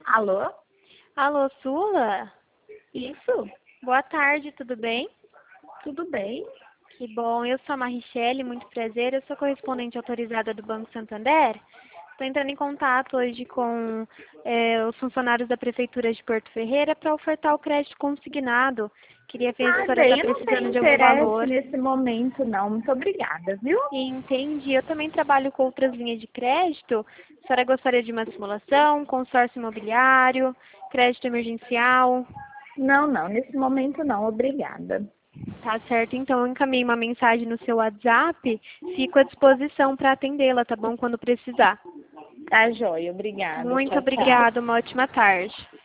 Alô? Alô, Sula? Isso? Boa tarde, tudo bem? Tudo bem? Que bom, eu sou a Marichele, muito prazer, eu sou correspondente autorizada do Banco Santander. Estou entrando em contato hoje com os funcionários da Prefeitura de Porto Ferreira para ofertar o crédito consignado. Queria ver se a senhora está Bem, eu não precisando tenho de algum interesse valor. nesse momento, não. Muito obrigada, viu? Entendi, eu também trabalho com outras linhas de crédito. A senhora gostaria de uma simulação, consórcio imobiliário, crédito emergencial? Não, nesse momento não, obrigada. Tá certo, então eu encaminhei uma mensagem no seu WhatsApp, fico à disposição para atendê-la, tá bom? Quando precisar. Tá joia, obrigada. Muito Tchau, tchau. obrigada, uma ótima tarde.